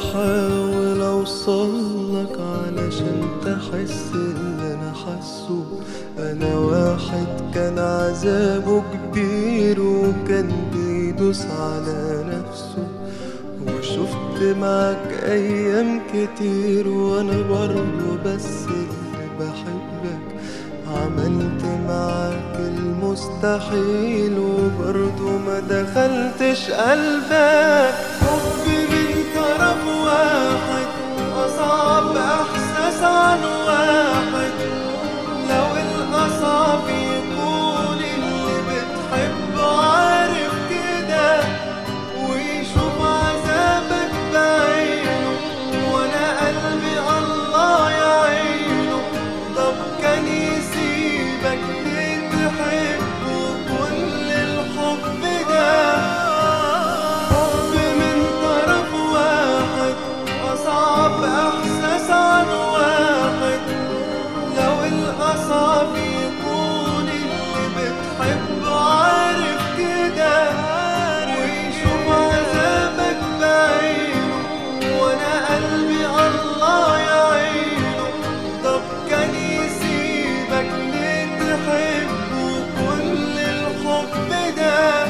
بحاول اوصلك علشان تحس اللي انا حاسه. انا واحد كان عذابه كبير وكان بيدوس على نفسه، وشفت معاك ايام كتير وانا برضو بس اللي بحبك. عملت معاك المستحيل وبرضو ما دخلتش قلبك. حب من طرف واحد أصعب إحساس عن واحد. لو الأصعب يكون اللي بتحبه عارف كده ويشوف عذابك بعينه، وأنا قلبي الله يعينه. طب كان يسيبك ليه تحبه كل الحب ده؟ حب من طرف واحد أصعب إحساس عن واحد. لو الأصعب يكون اللي بتحبه عارف كده ويشوف عذابك بعينه، وأنا قلبي الله يعينه. طب كان يسيبك ليه تحبه كل الحب ده؟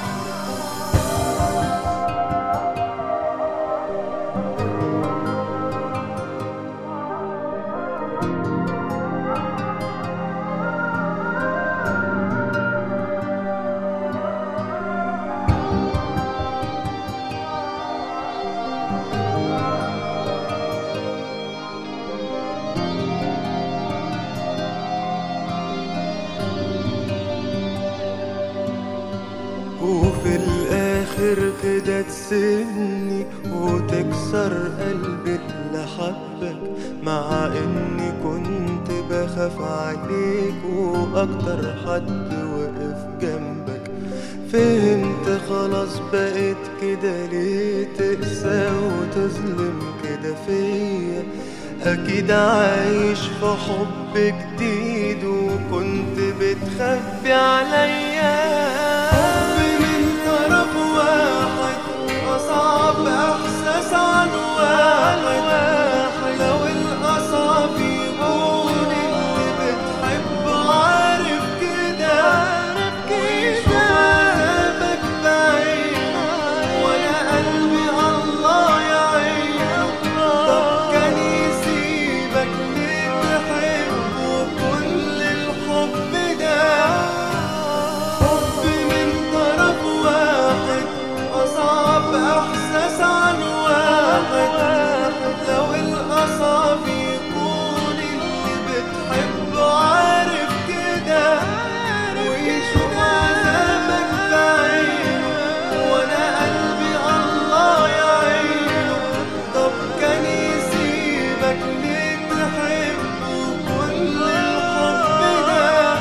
وفي الاخر كده تسيبني وتكسر قلبي اللي حبك، مع اني كنت بخاف عليك واكتر حد وقف جنبك. فهمت خلاص بقيت كده ليه تقسى وتظلم كده فيا. اكيد عايش في حب جديد وكنت بتخبي عليا. طرف واحد أصعب إحساس عن واحد. لو الأصعب يكون اللي بتحبه عارف كده ويشوف عذابك بعينه، وأنا قلبي الله يعينه. طب كان يسيبك ليه تحبه كل الحب ده؟ حب من طرف واحد أصعب إحساس عن واحد. لو الأصعب يكون اللي بتحبه عارف كده ويشوف عذابك بعينه، وأنا قلبي الله يعينه. طب كان يسيبك ليه تحبه كل الحب ده؟